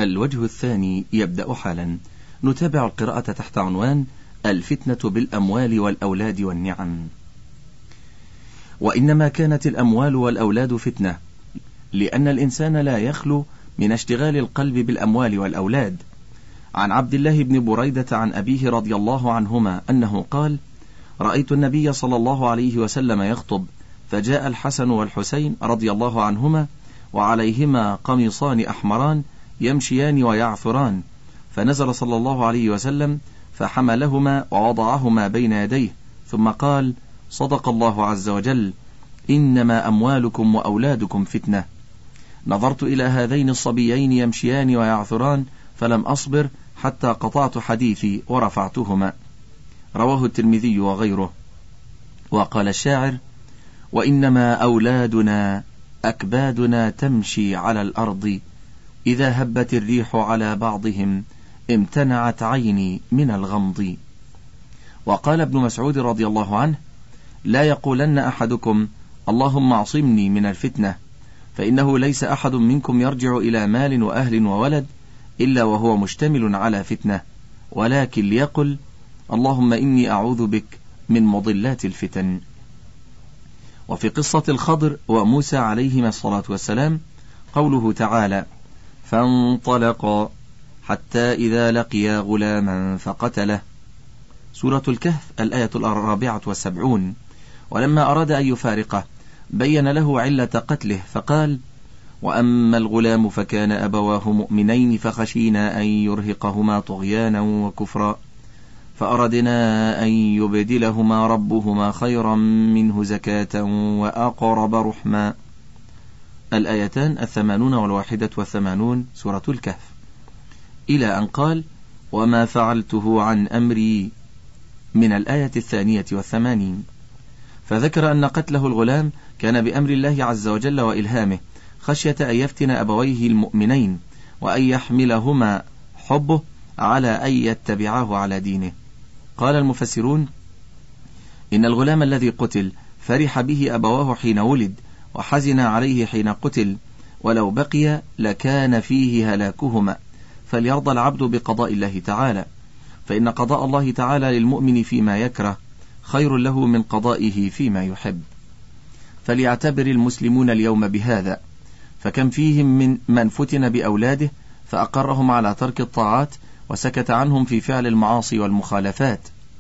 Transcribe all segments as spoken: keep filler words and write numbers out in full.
الوجه الثاني يبدأ حالا. نتابع القراءة تحت عنوان الفتنة بالأموال والأولاد والنعم. وإنما كانت الأموال والأولاد فتنة، لأن الإنسان لا يخلو من اشتغال القلب بالأموال والأولاد. عن عبد الله بن بريدة عن أبيه رضي الله عنهما أنه قال: رأيت النبي صلى الله عليه وسلم يخطب، فجاء الحسن والحسين رضي الله عنهما وعليهما قميصان أحمران يمشيان ويعثران، فنزل صلى الله عليه وسلم فحملهما ووضعهما بين يديه، ثم قال: صدق الله عز وجل، إنما أموالكم وأولادكم فتنة. نظرت إلى هذين الصبيين يمشيان ويعثران فلم أصبر حتى قطعت حديثي ورفعتهما. رواه الترمذي وغيره. وقال الشاعر: وإنما أولادنا أكبادنا تمشي على الأرض، إذا هبت الريح على بعضهم امتنعت عيني من الغمض. وقال ابن مسعود رضي الله عنه: لا يقولن أحدكم اللهم اعصمني من الفتنة، فإنه ليس أحد منكم يرجع إلى مال وأهل وولد إلا وهو مشتمل على فتنة، ولكن ليقل اللهم إني أعوذ بك من مضلات الفتن. وفي قصة الخضر وموسى عليهما الصلاة والسلام قوله تعالى: فانطلقا حتى إذا لقيا غلاما فقتله، سورة الكهف الآية الرابعة والسبعون. ولما أراد أن يفارقه بين له علة قتله فقال: وأما الغلام فكان أبواه مؤمنين فخشينا أن يرهقهما طغيانا وكفرا، فأردنا أن يبدلهما ربهما خيرا منه زكاة وأقرب رحما، الآيتان الثمانون والواحدة والثمانون، سورة الكهف، إلى أن قال: وما فعلته عن أمري، من الآية الثانية والثمانين. فذكر أن قتله الغلام كان بأمر الله عز وجل وإلهامه، خشية أن يفتن أبويه المؤمنين وأن يحملهما حبه على أن يتبعاه على دينه. قال المفسرون: إن الغلام الذي قتل فرح به أبواه حين ولد، وحزن عليه حين قتل، ولو بقي لكان فيه هلاكهما، فليرضى العبد بقضاء الله تعالى، فإن قضاء الله تعالى للمؤمن فيما يكره خير له من قضائه فيما يحب. فليعتبر المسلمون اليوم بهذا، فكم فيهم من من فتن بأولاده فأقرهم على ترك الطاعات وسكت عنهم في فعل المعاصي والمخالفات،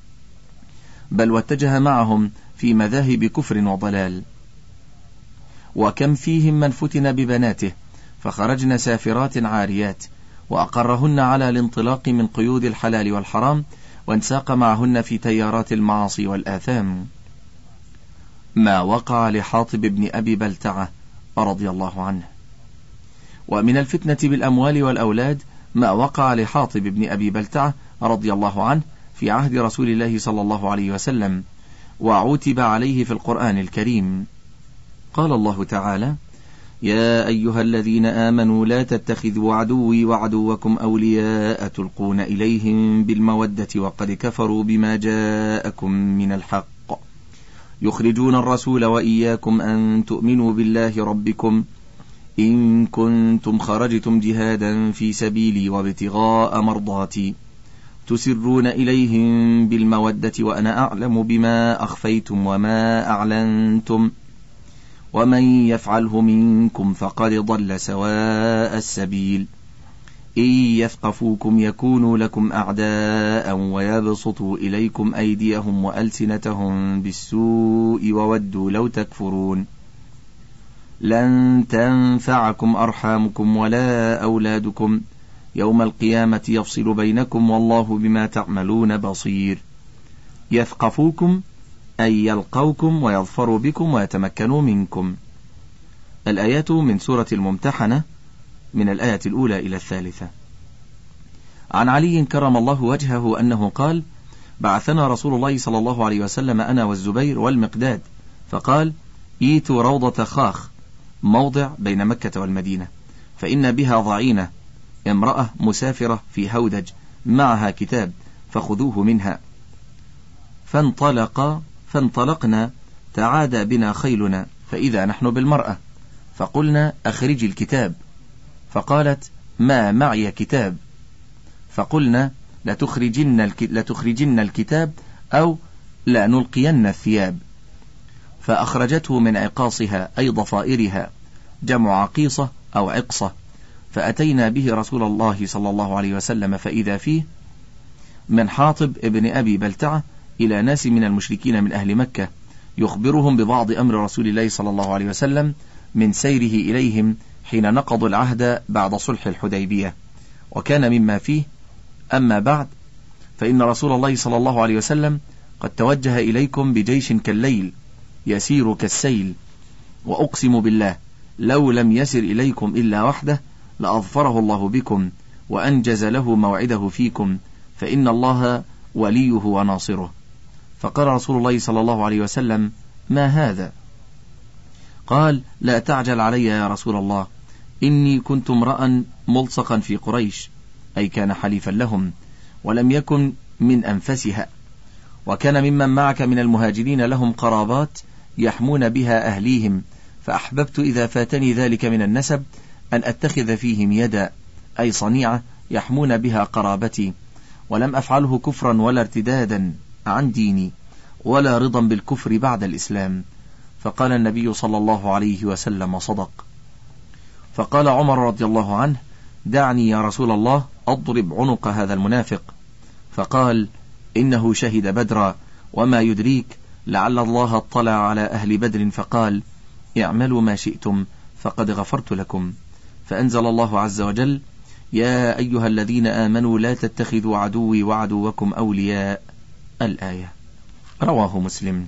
بل واتجه معهم في مذاهب كفر وضلال. وكم فيهم من فتن ببناته فخرجن سافرات عاريات، وأقرهن على الانطلاق من قيود الحلال والحرام، وانساق معهن في تيارات المعاصي والآثام. ما وقع لحاطب بن أبي بلتعة رضي الله عنه. ومن الفتنة بالأموال والأولاد ما وقع لحاطب بن أبي بلتعة رضي الله عنه في عهد رسول الله صلى الله عليه وسلم، وعوتب عليه في القرآن الكريم. قال الله تعالى: يا أيها الذين آمنوا لا تتخذوا عدوي وعدوكم أولياء تلقون إليهم بالمودة وقد كفروا بما جاءكم من الحق يخرجون الرسول وإياكم أن تؤمنوا بالله ربكم إن كنتم خرجتم جهادا في سبيلي وابتغاء مرضاتي تسرون إليهم بالمودة وأنا أعلم بما أخفيتم وما أعلنتم ومن يفعله منكم فقد ضل سواء السبيل إن يثقفوكم يكونوا لكم أعداء ويبسطوا إليكم أيديهم وألسنتهم بالسوء وودوا لو تكفرون لن تنفعكم أرحامكم ولا أولادكم يوم القيامة يفصل بينكم والله بما تعملون بصير. يثقفوكم أي يلقوكم ويظفروا بكم ويتمكنوا منكم. الآيات من سورة الممتحنة من الآية الأولى إلى الثالثة. عن علي كرم الله وجهه أنه قال: بعثنا رسول الله صلى الله عليه وسلم أنا والزبير والمقداد، فقال: ايتوا روضة خاخ، موضع بين مكة والمدينة، فإن بها ضعينة، امرأة مسافرة في هودج معها كتاب، فخذوه منها. فانطلق فانطلقنا تعادى بنا خيلنا، فإذا نحن بالمرأة، فقلنا: أخرج الكتاب، فقالت: ما معي كتاب، فقلنا لتخرجن, لتخرجن الكتاب أو لا نلقين الثياب، فأخرجته من عقاصها أي ضفائرها، جمع عقيصة أو عقصة، فأتينا به رسول الله صلى الله عليه وسلم فإذا فيه من حاطب ابن أبي بلتعة إلى ناس من المشركين من أهل مكة يخبرهم ببعض أمر رسول الله صلى الله عليه وسلم من سيره إليهم حين نقضوا العهد بعد صلح الحديبية. وكان مما فيه: أما بعد، فإن رسول الله صلى الله عليه وسلم قد توجه إليكم بجيش كالليل يسير كالسيل، وأقسم بالله لو لم يسر إليكم إلا وحده لأظفره الله بكم وأنجز له موعده فيكم، فإن الله وليه وناصره. فقال رسول الله صلى الله عليه وسلم: ما هذا؟ قال: لا تعجل علي يا رسول الله، إني كنت امرأ ملصقا في قريش، أي كان حليفا لهم، ولم يكن من أنفسها، وكان ممن معك من المهاجرين لهم قرابات يحمون بها أهليهم، فأحببت إذا فاتني ذلك من النسب أن أتخذ فيهم يدا، أي صنيعة يحمون بها قرابتي، ولم أفعله كفرا ولا ارتدادا عن ديني ولا رضا بالكفر بعد الإسلام. فقال النبي صلى الله عليه وسلم: صدق. فقال عمر رضي الله عنه: دعني يا رسول الله أضرب عنق هذا المنافق. فقال: إنه شهد بدرا، وما يدريك لعل الله اطلع على أهل بدر فقال: اعملوا ما شئتم فقد غفرت لكم. فأنزل الله عز وجل: يا أيها الذين آمنوا لا تتخذوا عدوي وعدوكم أولياء، الآية. رواه مسلم.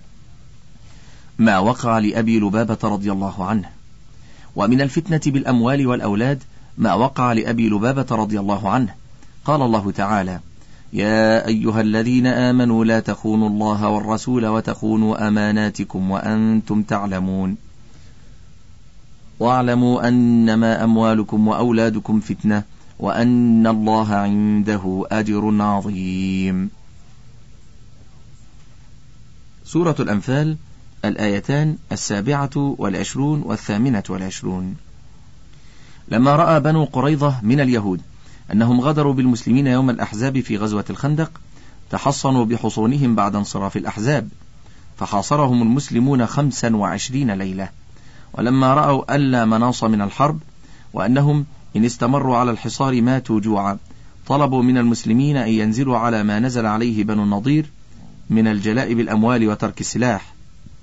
ما وقع لأبي لبابة رضي الله عنه. ومن الفتنة بالأموال والأولاد ما وقع لأبي لبابة رضي الله عنه. قال الله تعالى: يا أيها الذين آمنوا لا تخونوا الله والرسول وتخونوا أماناتكم وأنتم تعلمون، واعلموا أنما أموالكم وأولادكم فتنة وأن الله عنده أجر عظيم. سورة الأنفال، الآيتان السابعة والعشرون والثامنة والعشرون. لما رأى بنو قريظة من اليهود أنهم غدروا بالمسلمين يوم الأحزاب في غزوة الخندق، تحصنوا بحصونهم بعد انصراف الأحزاب، فحاصرهم المسلمون خمسا وعشرين ليلة. ولما رأوا ألا مناص من الحرب وأنهم إن استمروا على الحصار ماتوا جوعا، طلبوا من المسلمين أن ينزلوا على ما نزل عليه بنو النضير من الجلاء بالأموال وترك السلاح،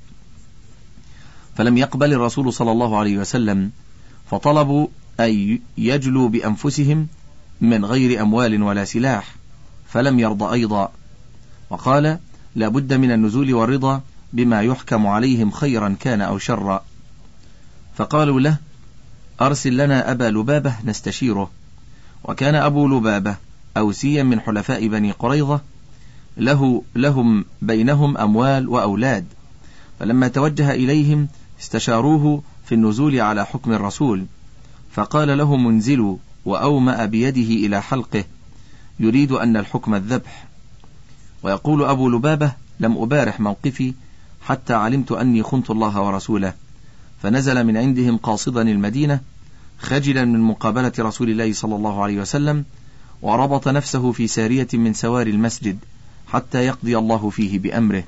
فلم يقبل الرسول صلى الله عليه وسلم، فطلبوا أن يجلوا بأنفسهم من غير أموال ولا سلاح، فلم يرضى أيضا، وقال: لا بد من النزول والرضا بما يحكم عليهم خيرا كان أو شرا. فقالوا له: أرسل لنا أبا لبابة نستشيره. وكان أبو لبابة أوسيا من حلفاء بني قريظة، له لهم بينهم أموال وأولاد، فلما توجه إليهم استشاروه في النزول على حكم الرسول، فقال لهم: انزلوا، وأومأ بيده إلى حلقه يريد أن الحكم الذبح. ويقول أبو لبابة: لم أبارح موقفي حتى علمت أني خنت الله ورسوله، فنزل من عندهم قاصدا المدينة خجلا من مقابلة رسول الله صلى الله عليه وسلم، وربط نفسه في سارية من سوار المسجد حتى يقضي الله فيه بأمره.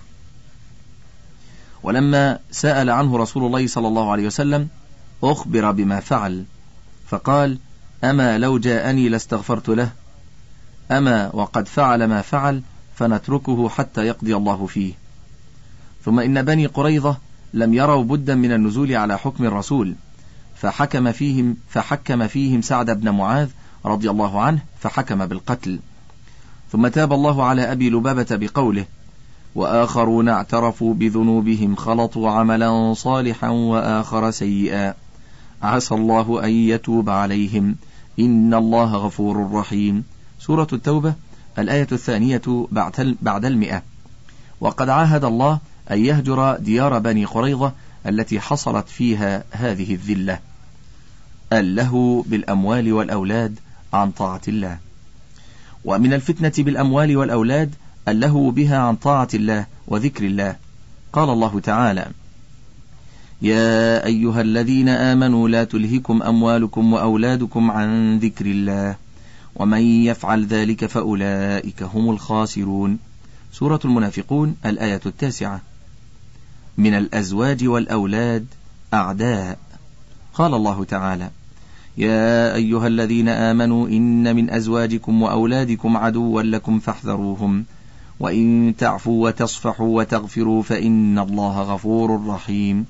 ولما سأل عنه رسول الله صلى الله عليه وسلم أخبر بما فعل، فقال: أما لو جاءني لاستغفرت له، أما وقد فعل ما فعل فنتركه حتى يقضي الله فيه. ثم إن بني قريظة لم يروا بدا من النزول على حكم الرسول، فحكم فيهم فحكم فيهم سعد بن معاذ رضي الله عنه فحكم بالقتل. ثم تاب الله على أبي لبابة بقوله: وآخرون اعترفوا بذنوبهم خلطوا عملا صالحا وآخر سيئا عسى الله أن يتوب عليهم إن الله غفور رحيم. سورة التوبة، الآية الثانية بعد المئة. وقد عاهد الله أن يهجر ديار بني قريظة التي حصلت فيها هذه الذلة، اللهو بالأموال والأولاد عن طاعة الله. ومن الفتنة بالأموال والأولاد اللهو بها عن طاعة الله وذكر الله. قال الله تعالى: يا أيها الذين آمنوا لا تلهكم أموالكم وأولادكم عن ذكر الله ومن يفعل ذلك فأولئك هم الخاسرون. سورة المنافقون الآية التاسعة. من الأزواج والأولاد أعداء. قال الله تعالى: يا أيها الذين آمنوا إن من أزواجكم وأولادكم عدوا لكم فاحذروهم وإن تعفوا وتصفحوا وتغفروا فإن الله غفور رحيم.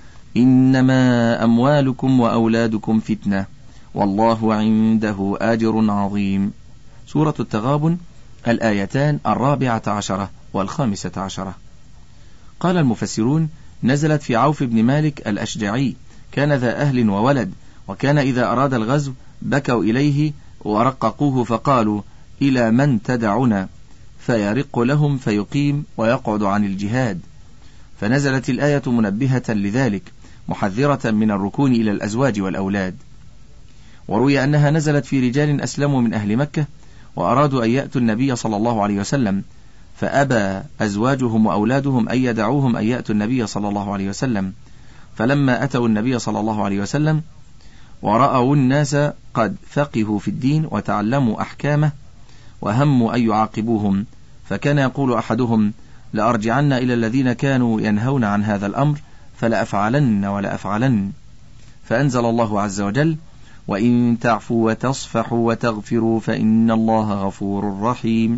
إنما أموالكم وأولادكم فتنة والله عنده أجر عظيم. سورة التغابن الآيتان الرابعة عشرة والخامسة عشرة. قال المفسرون: نزلت في عوف بن مالك الأشجعي، كان ذا أهل وولد، وكان إذا أراد الغزو بكوا إليه ورققوه فقالوا: إلى من تدعنا؟ فيرق لهم فيقيم ويقعد عن الجهاد، فنزلت الآية منبهة لذلك محذرة من الركون إلى الأزواج والأولاد. وروي أنها نزلت في رجال أسلموا من أهل مكة وأرادوا أن يأتوا النبي صلى الله عليه وسلم، فأبى أزواجهم وأولادهم أن يدعوهم أن يأتوا النبي صلى الله عليه وسلم، فلما أتوا النبي صلى الله عليه وسلم ورأوا الناس قد فقهوا في الدين وتعلموا أحكامه وهموا أن يعاقبوهم، فكان يقول أحدهم: لأرجعن إلى الذين كانوا ينهون عن هذا الأمر فلأفعلن ولا أفعلن. فأنزل الله عز وجل: وإن تعفوا وتصفحوا وتغفروا فإن الله غفور رحيم.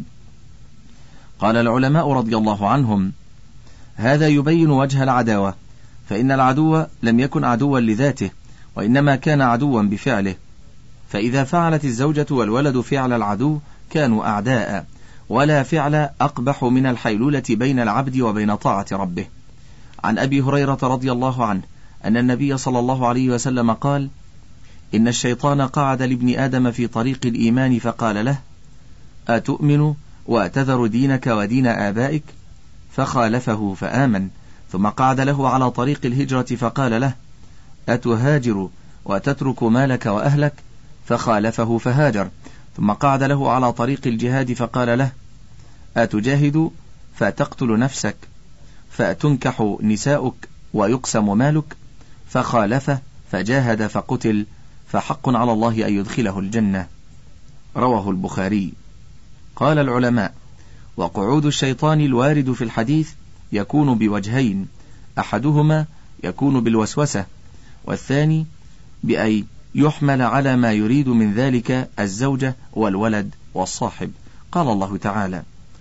قال العلماء رضي الله عنهم: هذا يبين وجه العداوة، فإن العدو لم يكن عدوا لذاته، وإنما كان عدوا بفعله، فإذا فعلت الزوجة والولد فعل العدو كانوا أعداء، ولا فعل أقبح من الحيلولة بين العبد وبين طاعة ربه. عن أبي هريرة رضي الله عنه أن النبي صلى الله عليه وسلم قال: إن الشيطان قعد لابن آدم في طريق الإيمان فقال له: أتؤمن وأتذر دينك ودين آبائك؟ فخالفه فآمن. ثم قعد له على طريق الهجرة فقال له: أتهاجر وتترك مالك وأهلك؟ فخالفه فهاجر. ثم قعد له على طريق الجهاد فقال له: أتجاهد فتقتل نفسك فتنكح نساؤك ويقسم مالك؟ فخالفه فجاهد فقتل، فحق على الله أن يدخله الجنة. رواه البخاري. قال العلماء: وقعود الشيطان الوارد في الحديث يكون بوجهين، أحدهما يكون بالوسوسة، والثاني بأن يحمل على ما يريد من ذلك الزوجة والولد والصاحب. قال الله تعالى: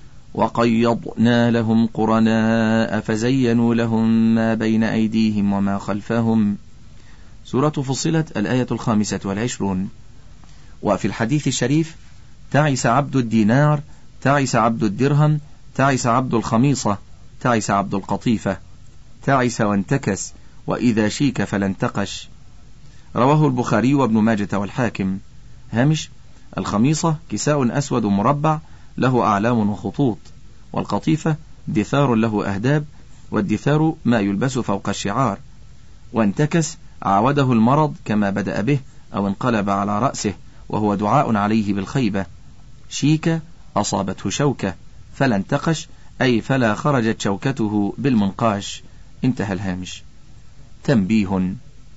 وقيضنا لهم قرناء فزينوا لهم ما بين أيديهم وما خلفهم. سورة فصلت الآية الخامسة والعشرون. وفي الحديث الشريف: تعس عبد الدينار، تعس عبد الدرهم، تعس عبد الخميصة، تعس عبد القطيفة، تعس وانتكس، وإذا شيك فلانتقش. رواه البخاري وابن ماجة والحاكم. هامش: الخميصة كساء أسود مربع له أعلام وخطوط، والقطيفة دثار له أهداب، والدثار ما يلبس فوق الشعار. وانتكس عاوده المرض كما بدأ به أو انقلب على رأسه، وهو دعاء عليه بالخيبة. شيك أصابته شوكة، فلا انتقش أي فلا خرجت شوكته بالمنقاش. انتهى الهامش. تنبيه: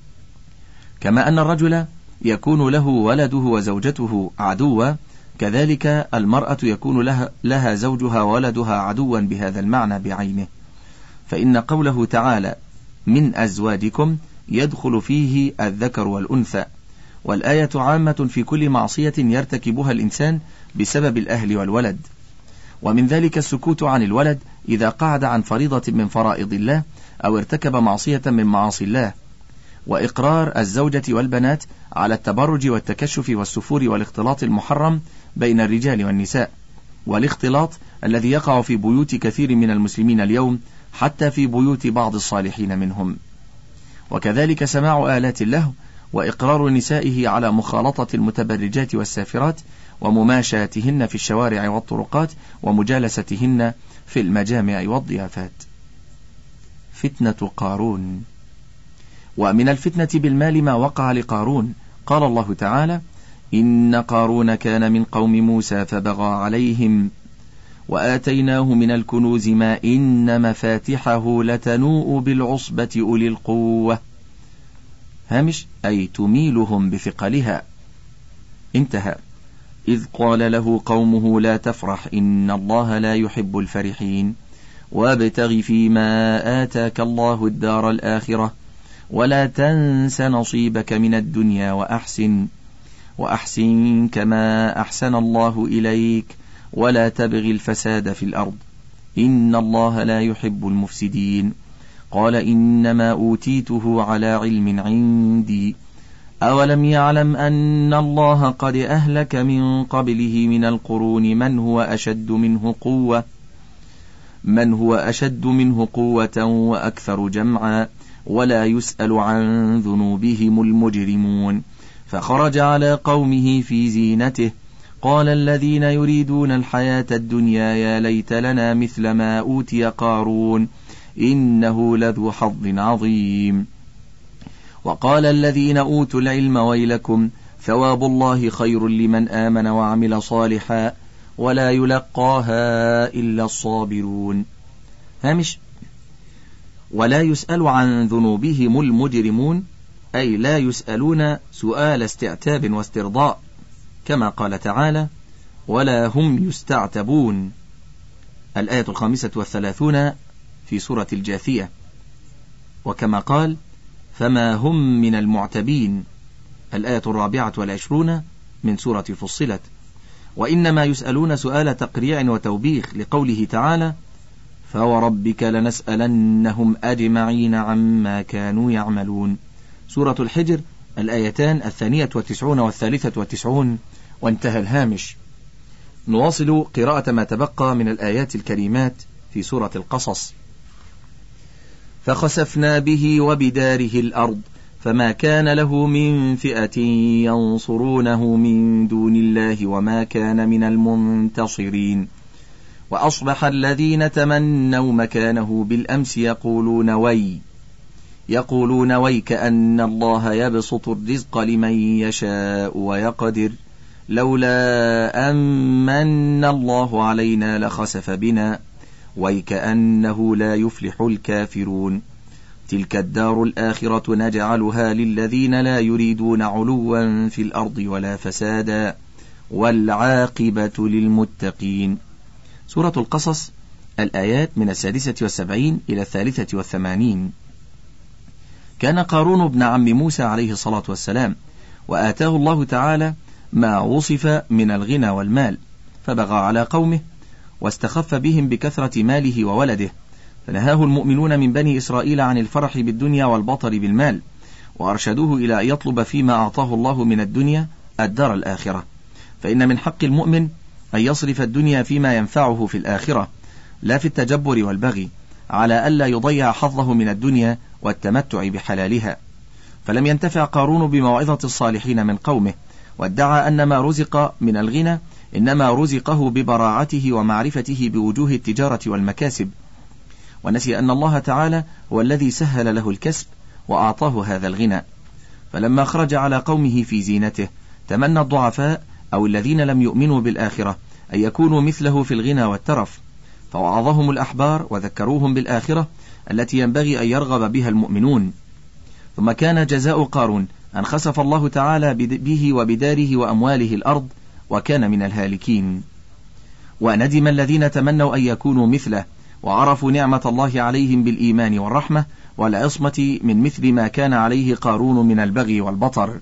كما أن الرجل يكون له ولده وزوجته عدوا، كذلك المرأة يكون لها, لها زوجها وولدها عدوا بهذا المعنى بعينه، فإن قوله تعالى: من أزواجكم يدخل فيه الذكر والأنثى، والآية عامة في كل معصية يرتكبها الإنسان بسبب الأهل والولد. ومن ذلك السكوت عن الولد إذا قعد عن فريضة من فرائض الله أو ارتكب معصية من معاصي الله، وإقرار الزوجة والبنات على التبرج والتكشف والسفور والاختلاط المحرم بين الرجال والنساء، والاختلاط الذي يقع في بيوت كثير من المسلمين اليوم، حتى في بيوت بعض الصالحين منهم. وكذلك سماع آلات اللهو، وإقرار نسائه على مخالطة المتبرجات والسافرات، ومماشاتهن في الشوارع والطرقات، ومجالستهن في المجامع والضيافات. فتنة قارون. ومن الفتنة بالمال ما وقع لقارون. قال الله تعالى: إن قارون كان من قوم موسى فبغى عليهم وآتيناه من الكنوز ما إن مفاتحه لتنوء بالعصبة أولي القوة. هامش أي تميلهم بثقلها. انتهى. إذ قال له قومه لا تفرح إن الله لا يحب الفرحين وابتغ فيما آتاك الله الدار الآخرة ولا تنس نصيبك من الدنيا وأحسن وأحسن كما أحسن الله إليك ولا تبغ الفساد في الأرض إن الله لا يحب المفسدين. قال إنما أوتيته على علم عندي أولم يعلم أن الله قد أهلك من قبله من القرون من هو أشد منه قوة من هو أشد منه قوة وأكثر جمعا ولا يسأل عن ذنوبهم المجرمون. فخرج على قومه في زينته قال الذين يريدون الحياة الدنيا يا ليت لنا مثل ما أوتي قارون إنه لذو حظ عظيم. وقال الذين أوتوا العلم ويلكم ثواب الله خير لمن آمن وعمل صالحا ولا يلقاها إلا الصابرون. هامش ولا يسأل عن ذنوبهم المجرمون أي لا يسألون سؤال استعتاب واسترضاء كما قال تعالى ولا هم يستعتبون الآية الخامسة والثلاثون في سورة الجاثية، وكما قال فما هم من المعتبين الآية الرابعة والعشرون من سورة فصلت. وإنما يسألون سؤال تقريع وتوبيخ لقوله تعالى فوربك لنسألنهم أجمعين عما كانوا يعملون سورة الحجر الآيتان الثانية والتسعون والثالثة والتسعون. وانتهى الهامش. نواصل قراءة ما تبقى من الآيات الكريمات في سورة القصص. فخسفنا به وبداره الأرض فما كان له من فئة ينصرونه من دون الله وما كان من المنتصرين. وأصبح الذين تمنوا مكانه بالأمس يقولون وي يقولون ويك أن الله يبسط الرزق لمن يشاء ويقدر لولا أمن الله علينا لخسف بنا ويكأنه لا يفلح الكافرون. تلك الدار الآخرة نجعلها للذين لا يريدون علوا في الأرض ولا فسادا والعاقبة للمتقين. سورة القصص الآيات من السادسة والسبعين إلى الثالثة والثمانين. كان قارون ابن عم موسى عليه الصلاة والسلام وآتاه الله تعالى ما وصف من الغنى والمال فبغى على قومه واستخف بهم بكثرة ماله وولده، فنهاه المؤمنون من بني إسرائيل عن الفرح بالدنيا والبطر بالمال، وأرشدوه إلى أن يطلب فيما أعطاه الله من الدنيا الدار الآخرة، فإن من حق المؤمن أن يصرف الدنيا فيما ينفعه في الآخرة لا في التجبر والبغي، على ألا يضيع حظه من الدنيا والتمتع بحلالها. فلم ينتفع قارون بموعظة الصالحين من قومه، وادعى أن ما رزق من الغنى إنما رزقه ببراعته ومعرفته بوجوه التجارة والمكاسب، ونسي أن الله تعالى هو الذي سهل له الكسب وأعطاه هذا الغنى. فلما خرج على قومه في زينته تمنى الضعفاء أو الذين لم يؤمنوا بالآخرة أن يكونوا مثله في الغنى والترف، فوعظهم الأحبار وذكروهم بالآخرة التي ينبغي أن يرغب بها المؤمنون. ثم كان جزاء قارون أن خسف الله تعالى به وبداره وأمواله الأرض وكان من الهالكين. وندم الذين تمنوا أن يكونوا مثله وعرفوا نعمة الله عليهم بالإيمان والرحمة والعصمة من مثل ما كان عليه قارون من البغي والبطر.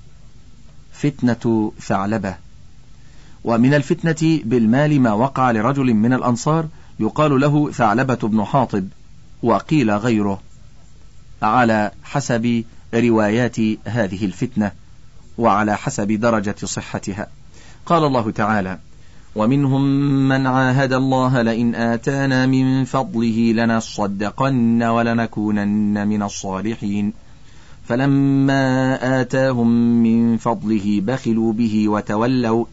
فتنة ثعلبة. ومن الفتنة بالمال ما وقع لرجل من الأنصار يقال له ثعلبة بن حاطب، وقيل غيره، على حسب روايات هذه الفتنة وعلى حسب درجة صحتها. قال الله تعالى: ومنهم من عاهد الله لئن آتانا من فضله لنصدقن ولنكونن من الصالحين فلما آتاهم من فضله بخلوا به وتولوا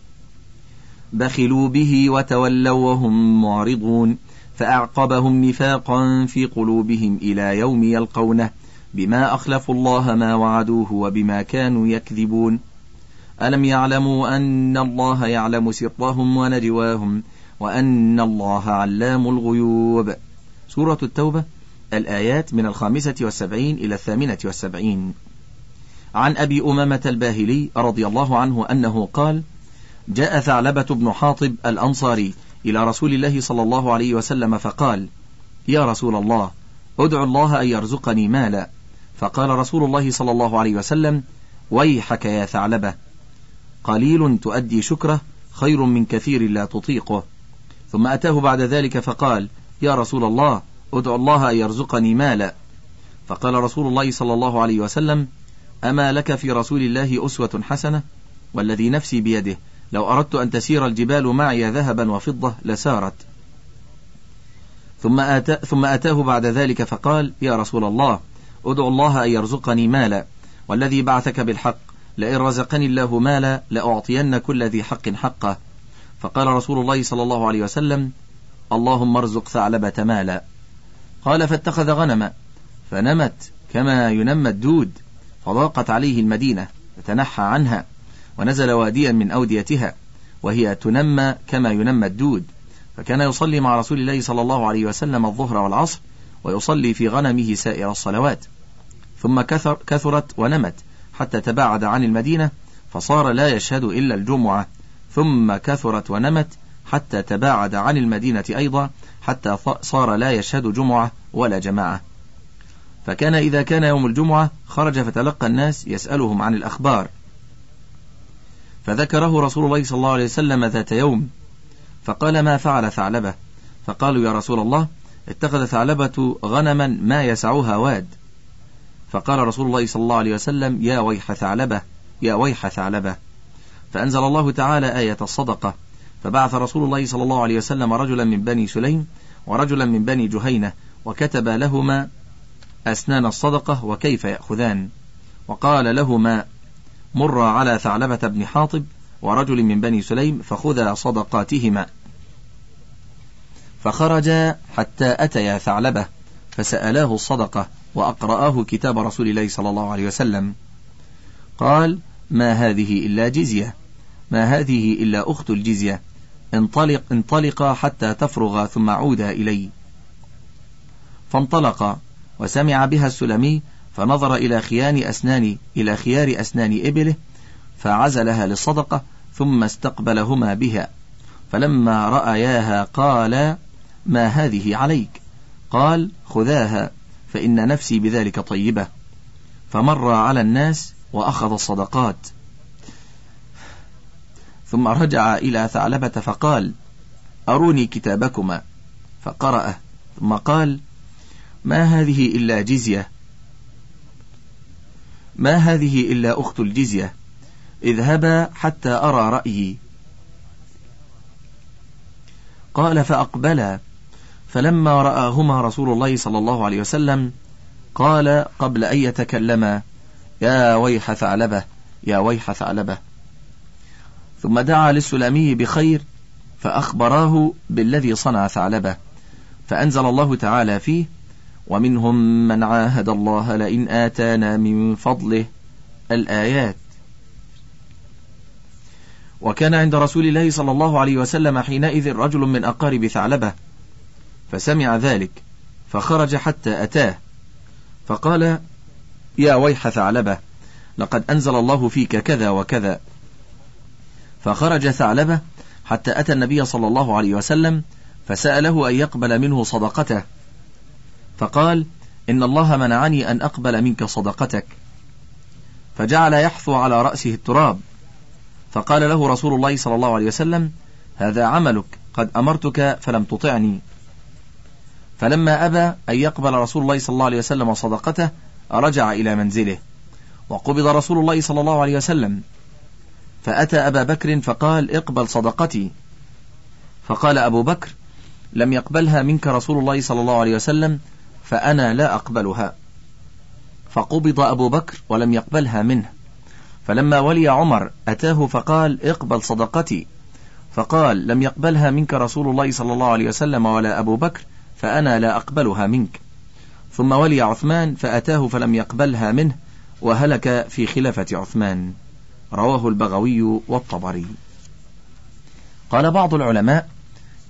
بخلوا به وتولوا وهم معرضون فأعقبهم نفاقا في قلوبهم إلى يوم يلقونه بما أخلفوا الله ما وعدوه وبما كانوا يكذبون. ألم يعلموا أن الله يعلم سرهم ونجواهم وأن الله علام الغيوب. سورة التوبة، الآيات من الخامسة والسبعين إلى الثامنة والسبعين. عن أبي أمامة الباهلي رضي الله عنه أنه قال: جاء ثعلبة بن حاطب الأنصاري إلى رسول الله صلى الله عليه وسلم فقال: يا رسول الله، أدعو الله أن يرزقني مالا. فقال رسول الله صلى الله عليه وسلم: ويحك يا ثعلبة، قليل تؤدي شكره خير من كثير لا تطيقه. ثم أتاه بعد ذلك فقال: يا رسول الله، أدعو الله أن يرزقني مالا. فقال رسول الله صلى الله عليه وسلم: أما لك في رسول الله أسوة حسنة؟ والذي نفسي بيده لو أردت أن تسير الجبال معي ذهبا وفضة لسارت. ثم, آتا ثم أتاه بعد ذلك فقال: يا رسول الله، أدعو الله أن يرزقني مالا، والذي بعثك بالحق لئن رزقني الله مالا لأعطين كل ذي حق حقه. فقال رسول الله صلى الله عليه وسلم: اللهم ارزق ثعلبة مالا. قال: فاتخذ غنما فنمت كما ينمى الدود، فضاقت عليه المدينة فتنحى عنها، ونزل واديا من أوديتها وهي تنمى كما ينمى الدود، فكان يصلي مع رسول الله صلى الله عليه وسلم الظهر والعصر، ويصلي في غنمه سائر الصلوات. ثم كثر كثرت ونمت حتى تباعد عن المدينة، فصار لا يشهد إلا الجمعة. ثم كثرت ونمت حتى تباعد عن المدينة أيضا، حتى صار لا يشهد جمعة ولا جماعة. فكان إذا كان يوم الجمعة خرج فتلقى الناس يسألهم عن الأخبار. فذكره رسول الله صلى الله عليه وسلم ذات يوم، فقال: ما فعل ثعلبة؟ فقالوا: يا رسول الله، اتخذ ثعلبة غنما ما يسعها واد. فقال رسول الله صلى الله عليه وسلم: يا ويح ثعلبة، يا ويح ثعلبة. فأنزل الله تعالى آية الصدقة، فبعث رسول الله صلى الله عليه وسلم رجلا من بني سليم ورجلا من بني جهينة، وكتب لهما أسنان الصدقة وكيف يأخذان، وقال لهما: مر على ثعلبة بن حاطب ورجل من بني سليم فخذا صدقاتهما. فخرجا حتى أتيا ثعلبة فسألاه الصدقة وأقرآه كتاب رسول الله صلى الله عليه وسلم. قال: ما هذه إلا جزية، ما هذه إلا أخت الجزية، انطلق انطلقا حتى تفرغا ثم عودا إلي. فانطلقا، وسمع بها السلمي، فنظر إلى خيان أسنان إلى خيار أسنان إبله فعزلها للصدقة، ثم استقبلهما بها. فلما رأياها قال: ما هذه عليك؟ قال: خذاها فإن نفسي بذلك طيبة. فمر على الناس وأخذ الصدقات، ثم رجع إلى ثعلبة فقال: أروني كتابكما. فقرأه، ثم قال: ما هذه إلا جزية، ما هذه إلا أخت الجزية، اذهبا حتى أرى رأيي. قال: فأقبلا، فلما رآهما رسول الله صلى الله عليه وسلم قال قبل أن يتكلما: يا ويح ثعلبة، يا ويح ثعلبة. ثم دعا للسلمي بخير فأخبراه بالذي صنع ثعلبة، فأنزل الله تعالى فيه: ومنهم من عاهد الله لئن آتانا من فضله، الآيات. وكان عند رسول الله صلى الله عليه وسلم حينئذ رجل من أقارب ثعلبة، فسمع ذلك فخرج حتى أتاه فقال: يا ويح ثعلبة، لقد أنزل الله فيك كذا وكذا. فخرج ثعلبة حتى أتى النبي صلى الله عليه وسلم فسأله أن يقبل منه صدقته، فقال: إن الله منعني أن أقبل منك صدقتك. فجعل يحثو على رأسه التراب، فقال له رسول الله صلى الله عليه وسلم: هذا عملك، قد أمرتك فلم تطعني. فلما أبى أن يقبل رسول الله صلى الله عليه وسلم صدقته رجع إلى منزله، وقبض رسول الله صلى الله عليه وسلم، فأتى أبا بكر فقال: اقبل صدقتي. فقال أبو بكر: لم يقبلها منك رسول الله صلى الله عليه وسلم، فأنا لا أقبلها. فقبض أبو بكر ولم يقبلها منه. فلما ولي عمر أتاه فقال: اقبل صدقتي. فقال: لم يقبلها منك رسول الله صلى الله عليه وسلم ولا أبو بكر، فأنا لا أقبلها منك. ثم ولي عثمان فأتاه فلم يقبلها منه، وهلك في خلافة عثمان. رواه البغوي والطبري. قال بعض العلماء: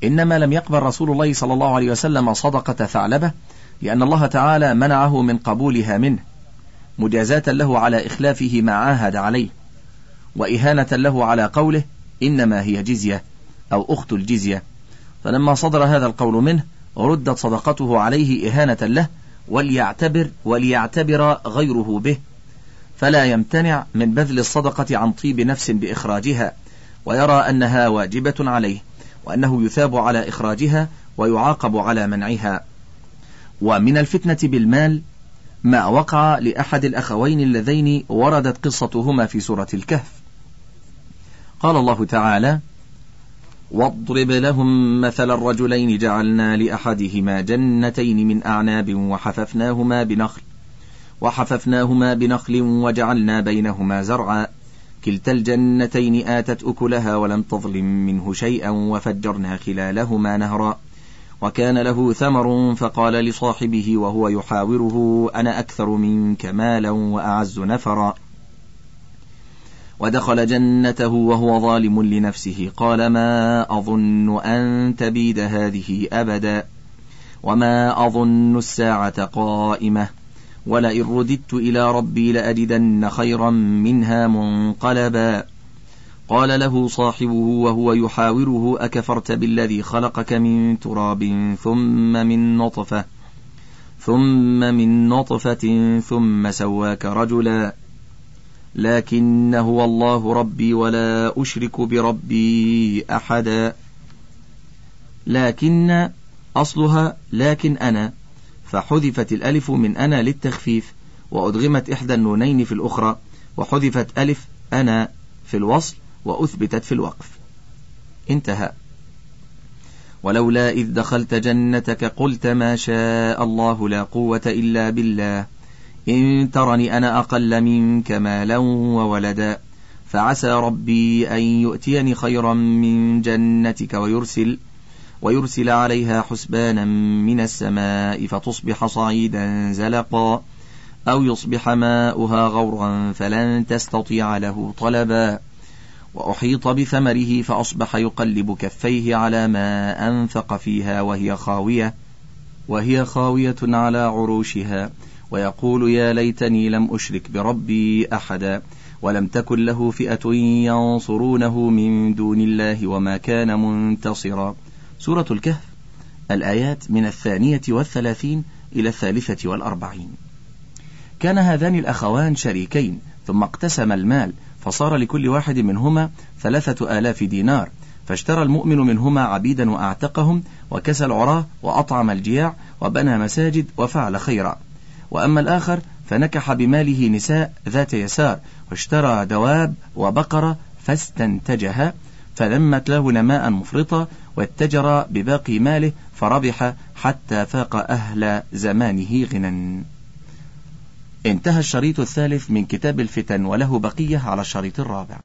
إنما لم يقبل رسول الله صلى الله عليه وسلم صدقة ثعلبة لأن الله تعالى منعه من قبولها منه، مجازاة له على إخلافه ما عاهد عليه، وإهانة له على قوله إنما هي جزية أو أخت الجزية. فلما صدر هذا القول منه ردت صدقته عليه إهانة له، وليعتبر وليعتبر غيره به، فلا يمتنع من بذل الصدقة عن طيب نفس بإخراجها، ويرى أنها واجبة عليه، وأنه يثاب على إخراجها ويعاقب على منعها. ومن الفتنة بالمال ما وقع لأحد الأخوين اللذين وردت قصتهما في سورة الكهف. قال الله تعالى: واضرب لهم مثل الرجلين جعلنا لأحدهما جنتين من أعناب وحففناهما بنخل وحففناهما بنخل وجعلنا بينهما زرعا كلتا الجنتين آتت أكلها ولم تظلم منه شيئا وفجرنا خلالهما نهرا وكان له ثمر فقال لصاحبه وهو يحاوره أنا أكثر منك مالا وأعز نفرا ودخل جنته وهو ظالم لنفسه قال ما أظن أن تبيد هذه أبدا وما أظن الساعة قائمة ولئن رددت إلى ربي لأجدن خيرا منها منقلبا قال له صاحبه وهو يحاوره أكفرت بالذي خلقك من تراب ثم من نطفة ثم من نطفة ثم سواك رجلا لكن هو الله ربي ولا أشرك بربي أحدا. لكن أصلها لكن أنا، فحذفت الألف من أنا للتخفيف، وأدغمت إحدى النونين في الأخرى، وحذفت ألف أنا في الوصل وأثبتت في الوقف. انتهى. ولولا إذ دخلت جنتك قلت ما شاء الله لا قوة إلا بالله إن ترني أنا أقل منك مالا وولدا فعسى ربي أن يؤتيني خيرا من جنتك ويرسل ويرسل عليها حسبانا من السماء فتصبح صعيدا زلقا أو يصبح ماؤها غورا فلن تستطيع له طلبا وأحيط بثمره فأصبح يقلب كفيه على ما أنفق فيها وهي خاوية وهي خاوية على عروشها ويقول يا ليتني لم أشرك بربي أحدا ولم تكن له فئة ينصرونه من دون الله وما كان منتصرا. سورة الكهف، الآيات من الثانية والثلاثين إلى الثالثة والأربعين. كان هذان الأخوان شريكين ثم اقتسم المال فصار لكل واحد منهما ثلاثة آلاف دينار، فاشترى المؤمن منهما عبيدا وأعتقهم وكسى العراة وأطعم الجياع وبنى مساجد وفعل خيرا. وأما الآخر فنكح بماله نساء ذات يسار واشترى دواب وبقرة فاستنتجها فلمت له نماء مفرطا واتجر بباقي ماله فربح حتى فاق أهل زمانه غنى. انتهى الشريط الثالث من كتاب الفتن وله بقية على الشريط الرابع.